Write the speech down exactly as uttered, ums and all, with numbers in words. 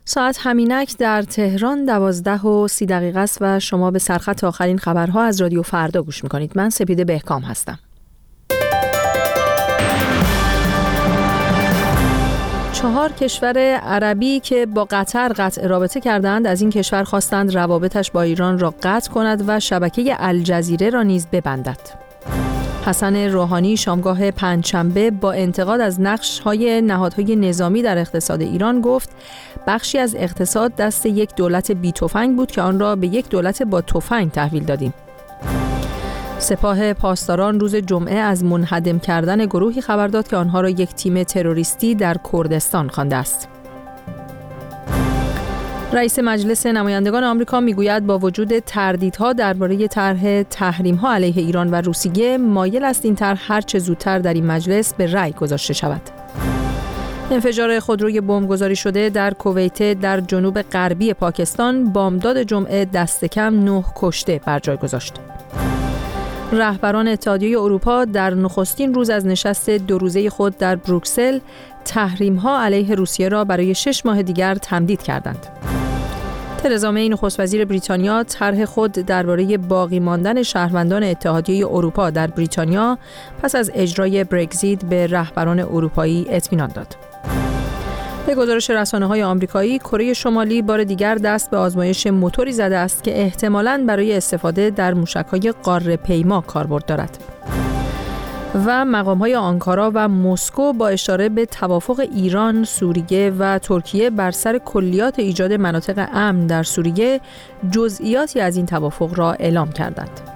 ساعت همینک در تهران دوازده و سی دقیقه است و شما به سرخط آخرین خبرها از رادیو فردا گوش میکنید. من سپیده بهکام هستم. چهار کشور عربی که با قطر قطع رابطه کردند از این کشور خواستند روابطش با ایران را قطع کند و شبکه الجزیره را نیز ببندد. حسن روحانی شامگاه پنجشنبه با انتقاد از نقش‌های نهادهای نظامی در اقتصاد ایران گفت بخشی از اقتصاد دست یک دولت بی تفنگ بود که آن را به یک دولت با تفنگ تحویل دادیم. سپاه پاسداران روز جمعه از منهدم کردن گروهی خبر داد که آنها را یک تیم تروریستی در کردستان خوانده است. رئیس مجلس نمایندگان آمریکا میگوید با وجود تردیدها درباره طرح تحریم‌ها علیه ایران و روسیه مایل است این طرح هر چه زودتر در این مجلس به رأی گذاشته شود. انفجار خودروی بمبگذاری شده در کویت در جنوب غربی پاکستان بامداد جمعه دست کم نه کشته بر جای گذاشت. رهبران اتحادیه اروپا در نخستین روز از نشست دو روزه خود در بروکسل تحریم‌ها علیه روسیه را برای شش ماه دیگر تمدید کردند. ترزا می نخست وزیر بریتانیا طرح خود درباره باقی ماندن شهروندان اتحادیه اروپا در بریتانیا پس از اجرای برگزیت به رهبران اروپایی اطمینان داد. به گزارش رسانه‌های آمریکایی، کره شمالی بار دیگر دست به آزمایش موتوری زده است که احتمالاً برای استفاده در موشک‌های قاره پیما کاربرد دارد. و مقام‌های آنکارا و مسکو با اشاره به توافق ایران، سوریه و ترکیه بر سر کلیات ایجاد مناطق امن در سوریه جزئیاتی از این توافق را اعلام کردند.